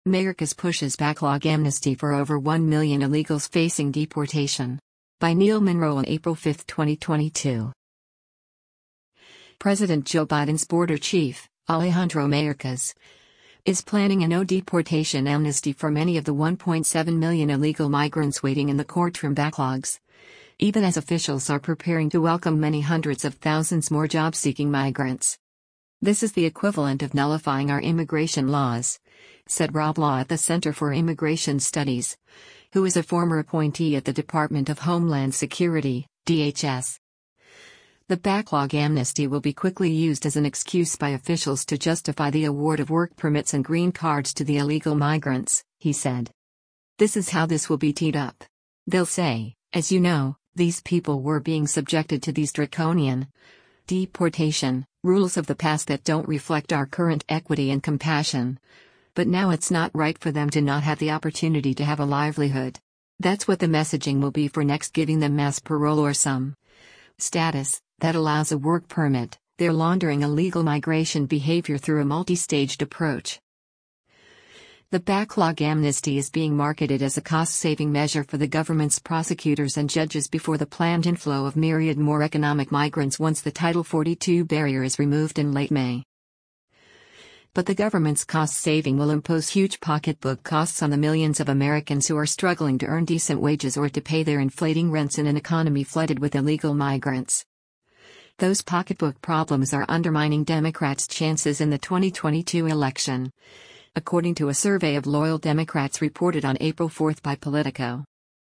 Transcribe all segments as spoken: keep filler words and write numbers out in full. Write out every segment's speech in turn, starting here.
Mayorkas pushes backlog amnesty for over one million illegals facing deportation. By Neil Monroe on April fifth, twenty twenty-two. President Joe Biden's border chief, Alejandro Mayorkas, is planning a no-deportation amnesty for many of the one point seven million illegal migrants waiting in the courtroom backlogs, even as officials are preparing to welcome many hundreds of thousands more job-seeking migrants. This is the equivalent of nullifying our immigration laws, said Rob Law at the Center for Immigration Studies, who is a former appointee at the Department of Homeland Security, D H S. The backlog amnesty will be quickly used as an excuse by officials to justify the award of work permits and green cards to the illegal migrants, he said. This is how this will be teed up. They'll say, as you know, these people were being subjected to these draconian deportation rules of the past that don't reflect our current equity and compassion. But now it's not right for them to not have the opportunity to have a livelihood. That's what the messaging will be for next, giving them mass parole or some status that allows a work permit. They're laundering illegal migration behavior through a multi-staged approach. The backlog amnesty is being marketed as a cost-saving measure for the government's prosecutors and judges before the planned inflow of myriad more economic migrants once the Title forty-two barrier is removed in late May. But the government's cost saving will impose huge pocketbook costs on the millions of Americans who are struggling to earn decent wages or to pay their inflating rents in an economy flooded with illegal migrants. Those pocketbook problems are undermining Democrats' chances in the twenty twenty-two election, according to a survey of loyal Democrats reported on April fourth by Politico.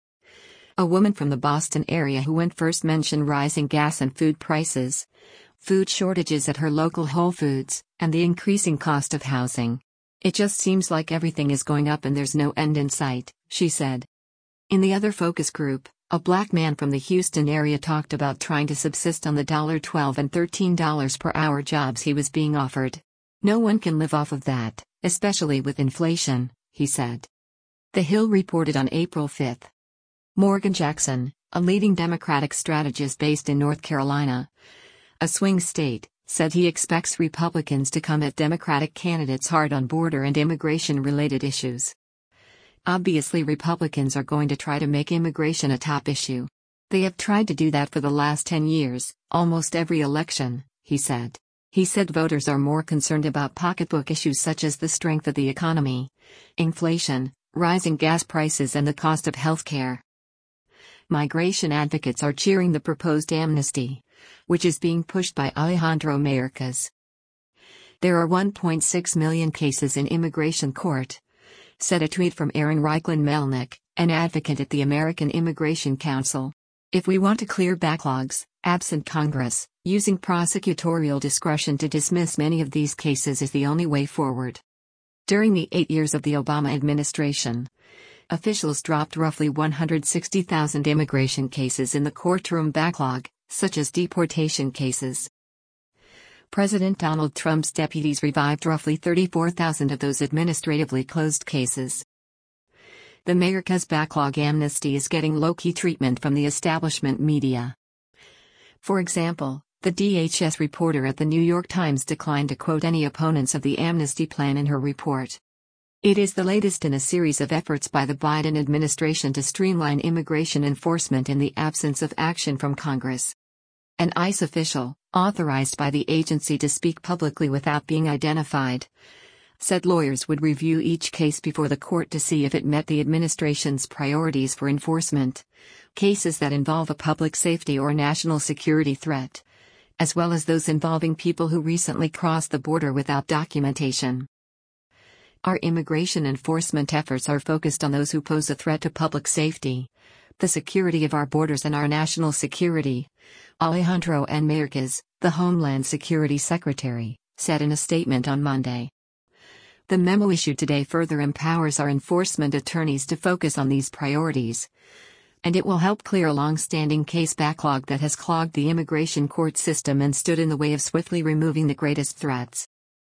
A woman from the Boston area who went first mentioned rising gas and food prices, food shortages at her local Whole Foods, and the increasing cost of housing. It just seems like everything is going up and there's no end in sight, she said. In the other focus group, a black man from the Houston area talked about trying to subsist on the twelve and thirteen dollars per hour jobs he was being offered. No one can live off of that, especially with inflation, he said. The Hill reported on April fifth. Morgan Jackson, a leading Democratic strategist based in North Carolina, a swing state, said he expects Republicans to come at Democratic candidates hard on border and immigration-related issues. Obviously, Republicans are going to try to make immigration a top issue. They have tried to do that for the last ten years, almost every election, he said. He said voters are more concerned about pocketbook issues such as the strength of the economy, inflation, rising gas prices, and the cost of health care. Migration advocates are cheering the proposed amnesty, which is being pushed by Alejandro Mayorkas. There are one point six million cases in immigration court, said a tweet from Aaron Reichlin Melnick, an advocate at the American Immigration Council. If we want to clear backlogs, absent Congress, using prosecutorial discretion to dismiss many of these cases is the only way forward. During the eight years of the Obama administration, officials dropped roughly one hundred sixty thousand immigration cases in the courtroom backlog, such as deportation cases. President Donald Trump's deputies revived roughly thirty-four thousand of those administratively closed cases. The Mayorkas backlog amnesty is getting low-key treatment from the establishment media. For example, the D H S reporter at the New York Times declined to quote any opponents of the amnesty plan in her report. It is the latest in a series of efforts by the Biden administration to streamline immigration enforcement in the absence of action from Congress. An ICE official, authorized by the agency to speak publicly without being identified, said lawyers would review each case before the court to see if it met the administration's priorities for enforcement, cases that involve a public safety or national security threat, as well as those involving people who recently crossed the border without documentation. Our immigration enforcement efforts are focused on those who pose a threat to public safety, the security of our borders, and our national security, Alejandro N. Mayorkas, the Homeland Security Secretary, said in a statement on Monday. The memo issued today further empowers our enforcement attorneys to focus on these priorities, and it will help clear a long-standing case backlog that has clogged the immigration court system and stood in the way of swiftly removing the greatest threats.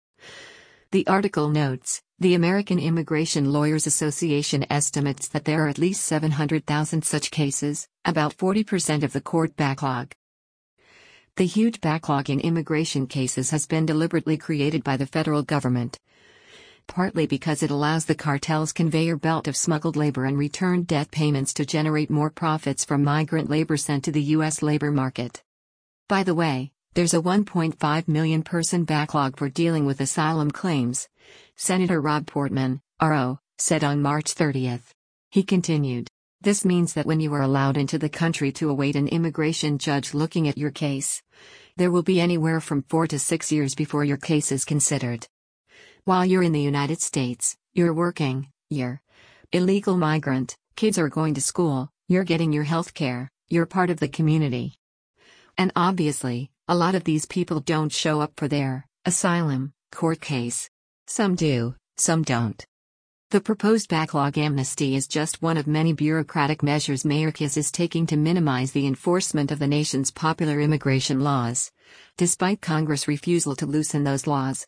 The article notes, the American Immigration Lawyers Association estimates that there are at least seven hundred thousand such cases, about forty percent of the court backlog. The huge backlog in immigration cases has been deliberately created by the federal government, partly because it allows the cartel's conveyor belt of smuggled labor and returned debt payments to generate more profits from migrant labor sent to the U S labor market. By the way, there's a one point five million person backlog for dealing with asylum claims, Senator Rob Portman, R O, said on March thirtieth. He continued, "This means that when you are allowed into the country to await an immigration judge looking at your case, there will be anywhere from four to six years before your case is considered. While you're in the United States, you're working, you're illegal migrant, kids are going to school, you're getting your health care, you're part of the community." And obviously, a lot of these people don't show up for their asylum court case. Some do, some don't. The proposed backlog amnesty is just one of many bureaucratic measures Mayorkas is taking to minimize the enforcement of the nation's popular immigration laws, despite Congress' refusal to loosen those laws.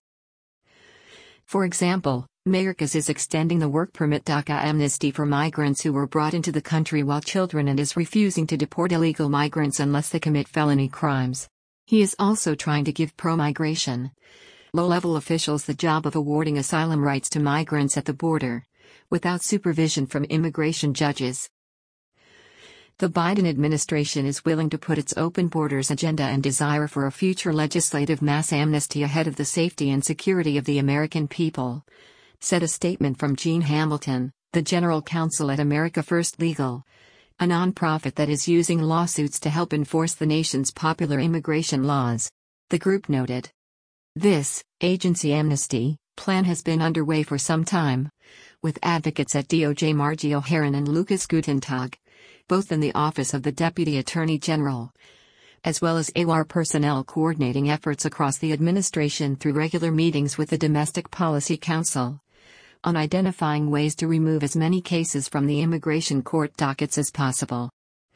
For example, Mayorkas is extending the work permit DACA amnesty for migrants who were brought into the country while children and is refusing to deport illegal migrants unless they commit felony crimes. He is also trying to give pro-migration low-level officials the job of awarding asylum rights to migrants at the border, without supervision from immigration judges. The Biden administration is willing to put its open borders agenda and desire for a future legislative mass amnesty ahead of the safety and security of the American people, said a statement from Gene Hamilton, the general counsel at America First Legal, a nonprofit that is using lawsuits to help enforce the nation's popular immigration laws. The group noted, "This agency amnesty plan has been underway for some time, with advocates at D O J Margie O'Haron and Lucas Gutentag, both in the Office of the Deputy Attorney General, as well as A W A R personnel coordinating efforts across the administration through regular meetings with the Domestic Policy Council, on identifying ways to remove as many cases from the immigration court dockets as possible."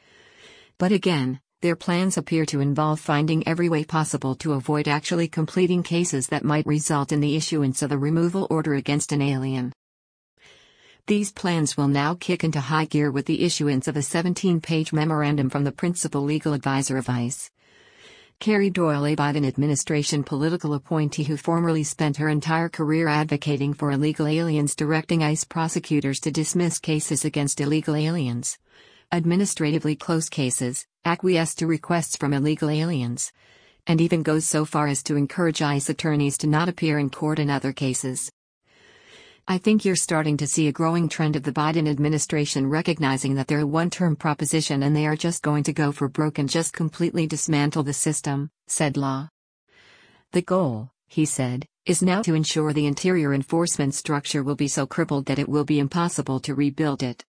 But again, their plans appear to involve finding every way possible to avoid actually completing cases that might result in the issuance of a removal order against an alien. These plans will now kick into high gear with the issuance of a seventeen-page memorandum from the principal legal advisor of ICE, Carrie Doyle, a Biden administration political appointee who formerly spent her entire career advocating for illegal aliens, directing ICE prosecutors to dismiss cases against illegal aliens, administratively close cases, acquiesce to requests from illegal aliens, and even goes so far as to encourage ICE attorneys to not appear in court in other cases. I think you're starting to see a growing trend of the Biden administration recognizing that they're a one-term proposition and they are just going to go for broke and just completely dismantle the system, said Law. The goal, he said, is now to ensure the interior enforcement structure will be so crippled that it will be impossible to rebuild it.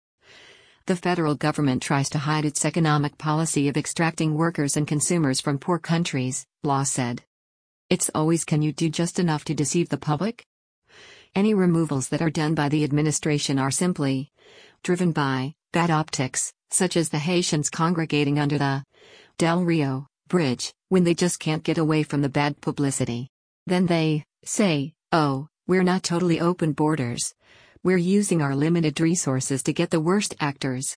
The federal government tries to hide its economic policy of extracting workers and consumers from poor countries, Law said. It's always, can you do just enough to deceive the public? Any removals that are done by the administration are simply driven by bad optics, such as the Haitians congregating under the Del Rio Bridge, when they just can't get away from the bad publicity. Then they say, oh, we're not totally open borders. We're using our limited resources to get the worst actors.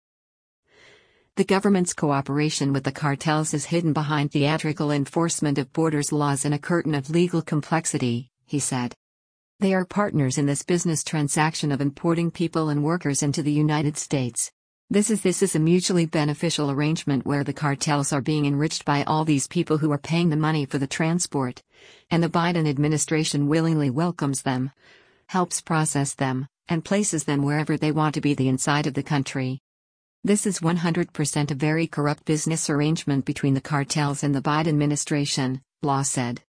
The government's cooperation with the cartels is hidden behind theatrical enforcement of borders laws and a curtain of legal complexity, he said. They are partners in this business transaction of importing people and workers into the United States. This is this is a mutually beneficial arrangement where the cartels are being enriched by all these people who are paying the money for the transport, and the Biden administration willingly welcomes them, helps process them, and places them wherever they want to be the inside of the country. This is one hundred percent a very corrupt business arrangement between the cartels and the Biden administration, Law said.